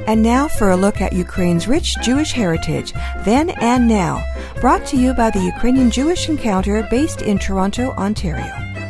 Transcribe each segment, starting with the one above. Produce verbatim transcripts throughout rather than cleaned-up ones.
And now for a look at Ukraine's rich Jewish heritage, then and now, brought to you by the Ukrainian Jewish Encounter based in Toronto, Ontario.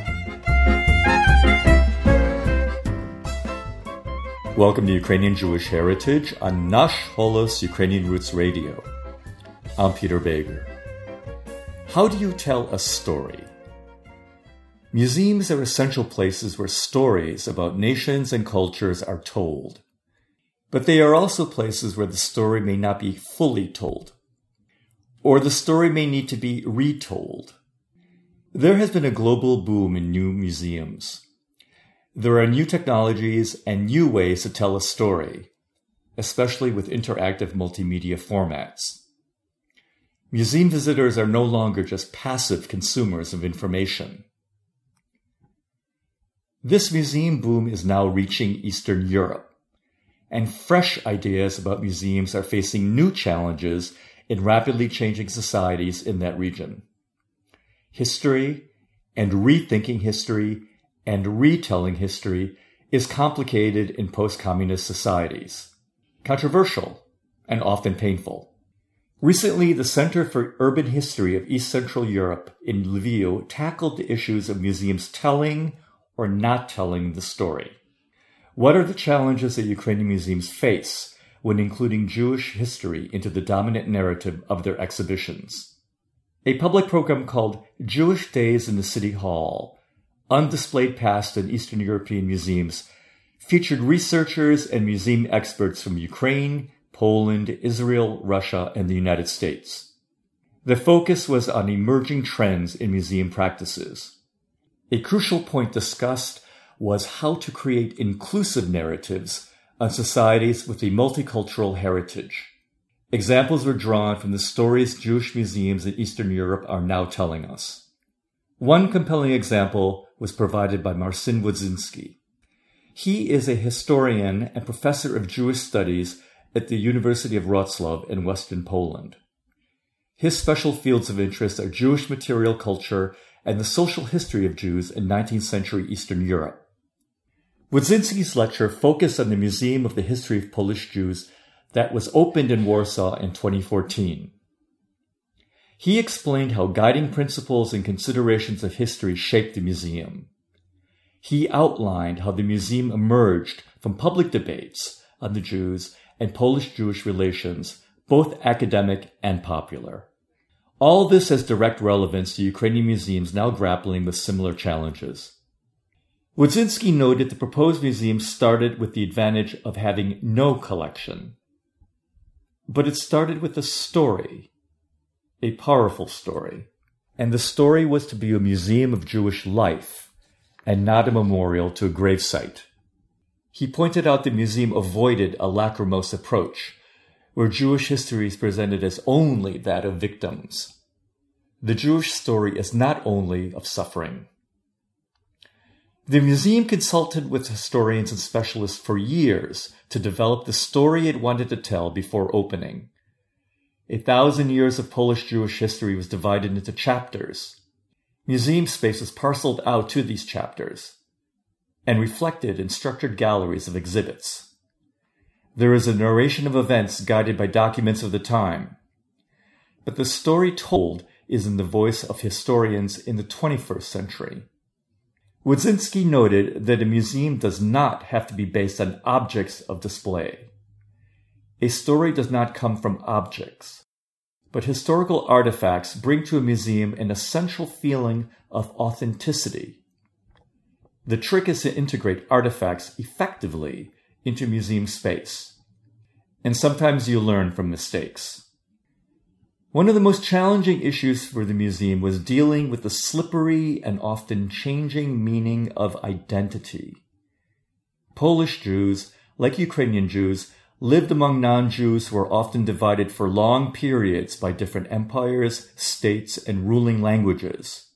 Welcome to Ukrainian Jewish Heritage on Nash Holos Ukrainian Roots Radio. I'm Peter Bager. How do you tell a story? Museums are essential places where stories about nations and cultures are told. But they are also places where the story may not be fully told, or the story may need to be retold. There has been a global boom in new museums. There are new technologies and new ways to tell a story, especially with interactive multimedia formats. Museum visitors are no longer just passive consumers of information. This museum boom is now reaching Eastern Europe, and fresh ideas about museums are facing new challenges in rapidly changing societies in that region. History and rethinking history and retelling history is complicated in post-communist societies, controversial, and often painful. Recently, the Center for Urban History of East Central Europe in Lviv tackled the issues of museums telling or not telling the story. What are the challenges that Ukrainian museums face when including Jewish history into the dominant narrative of their exhibitions? A public program called Jewish Days in the City Hall, Undisplayed Past in Eastern European Museums, featured researchers and museum experts from Ukraine, Poland, Israel, Russia, and the United States. The focus was on emerging trends in museum practices. A crucial point discussed was how to create inclusive narratives on societies with a multicultural heritage. Examples were drawn from the stories Jewish museums in Eastern Europe are now telling us. One compelling example was provided by Marcin Wodzinski. He is a historian and professor of Jewish studies at the University of Wrocław in Western Poland. His special fields of interest are Jewish material culture and the social history of Jews in nineteenth century Eastern Europe. Wodzinski's lecture focused on the Museum of the History of Polish Jews that was opened in Warsaw in twenty fourteen. He explained how guiding principles and considerations of history shaped the museum. He outlined how the museum emerged from public debates on the Jews and Polish-Jewish relations, both academic and popular. All this has direct relevance to Ukrainian museums now grappling with similar challenges. Wodzinski noted the proposed museum started with the advantage of having no collection. But it started with a story, a powerful story, and the story was to be a museum of Jewish life and not a memorial to a gravesite. He pointed out the museum avoided a lachrymose approach, where Jewish history is presented as only that of victims. The Jewish story is not only of suffering. The museum consulted with historians and specialists for years to develop the story it wanted to tell before opening. A thousand years of Polish Jewish history was divided into chapters. Museum space was parceled out to these chapters and reflected in structured galleries of exhibits. There is a narration of events guided by documents of the time, but the story told is in the voice of historians in the twenty-first century. Wodzinski noted that a museum does not have to be based on objects of display. A story does not come from objects, but historical artifacts bring to a museum an essential feeling of authenticity. The trick is to integrate artifacts effectively into museum space, and sometimes you learn from mistakes. One of the most challenging issues for the museum was dealing with the slippery and often changing meaning of identity. Polish Jews, like Ukrainian Jews, lived among non-Jews who were often divided for long periods by different empires, states, and ruling languages.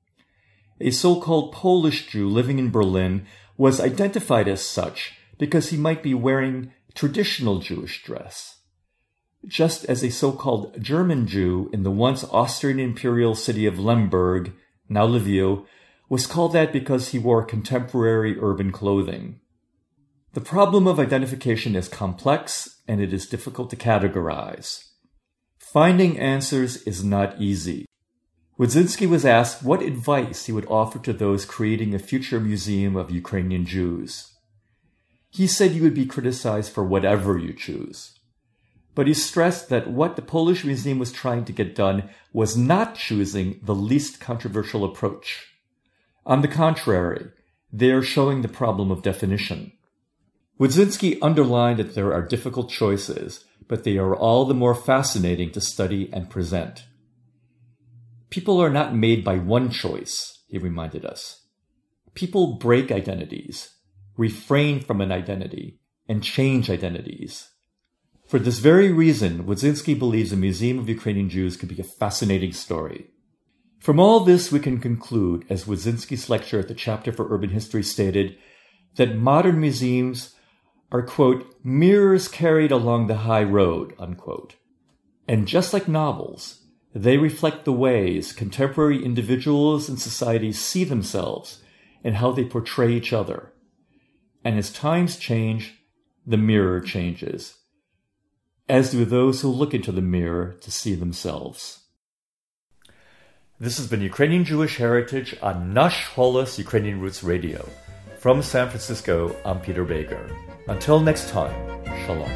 A so-called Polish Jew living in Berlin was identified as such because he might be wearing traditional Jewish dress, just as a so-called German Jew in the once Austrian imperial city of Lemberg, now Lviv, was called that because he wore contemporary urban clothing. The problem of identification is complex and it is difficult to categorize. Finding answers is not easy. Wodzinski was asked what advice he would offer to those creating a future museum of Ukrainian Jews. He said you would be criticized for whatever you choose. But he stressed that what the Polish Museum was trying to get done was not choosing the least controversial approach. On the contrary, they are showing the problem of definition. Wodzinski underlined that there are difficult choices, but they are all the more fascinating to study and present. People are not made by one choice, he reminded us. People break identities, refrain from an identity, and change identities. For this very reason, Wodzinski believes a Museum of Ukrainian Jews could be a fascinating story. From all this, we can conclude, as Wodzinski's lecture at the Chapter for Urban History stated, that modern museums are, quote, mirrors carried along the high road, unquote. And just like novels, they reflect the ways contemporary individuals and societies see themselves and how they portray each other. And as times change, the mirror changes, as do those who look into the mirror to see themselves. This has been Ukrainian Jewish Heritage on Nash Holos Ukrainian Roots Radio. From San Francisco, I'm Peter Baker. Until next time, Shalom.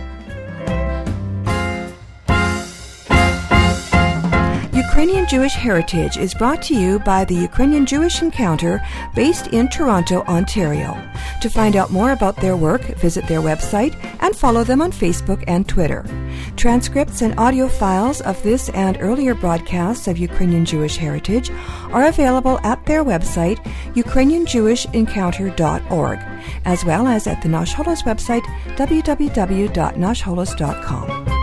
Ukrainian Jewish Heritage is brought to you by the Ukrainian Jewish Encounter based in Toronto, Ontario. To find out more about their work, visit their website and follow them on Facebook and Twitter. Transcripts and audio files of this and earlier broadcasts of Ukrainian Jewish Heritage are available at their website, ukrainian jewish encounter dot org, as well as at the Nash Holos website, w w w dot nash holos dot com.